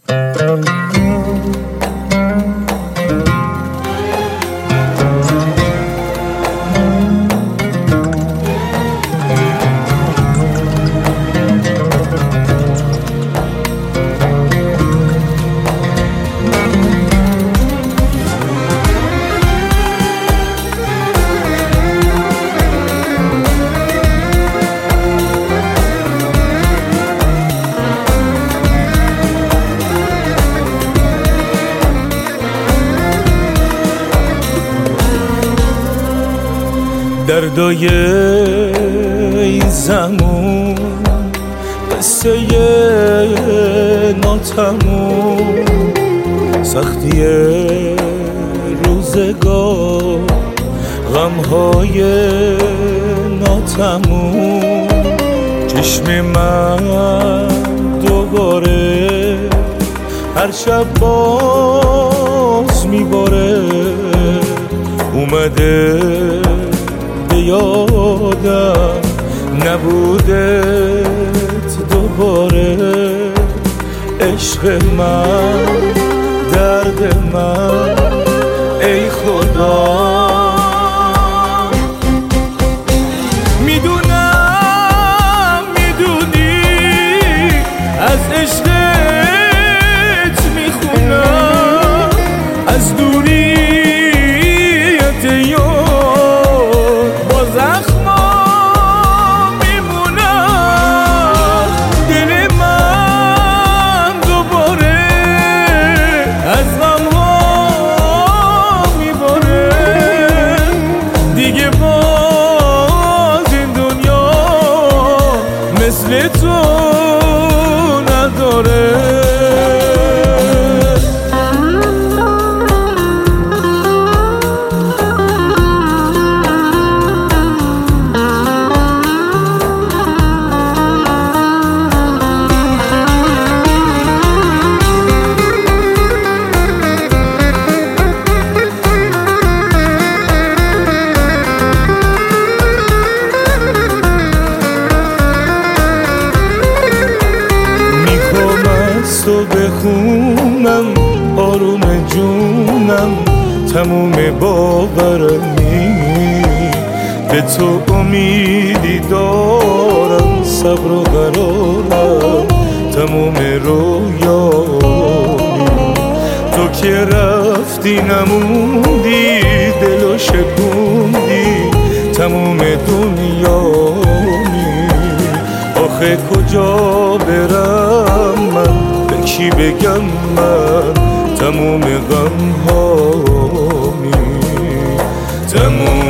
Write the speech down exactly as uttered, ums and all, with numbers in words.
دردای این زمان قصه ناتموم، سختی روزگار غمهای ناتموم. چشم من دوباره هر شب باز میباره، اومده یادم نبودت دوباره. عشق من، درد من، ای خدا میدونم میدونی از عشقت میخونم، از دوریت یاد مثل تو نداره. تو بخونم آروم جونم، تموم باورم نیست به تو امیدی دارم، صبر و قرارم تموم رویامی. تو که رفتی نموندی دلو شکوندی تموم دنیامی. آخه کجا برم من، کی بگم من تموم غم هامی، تموم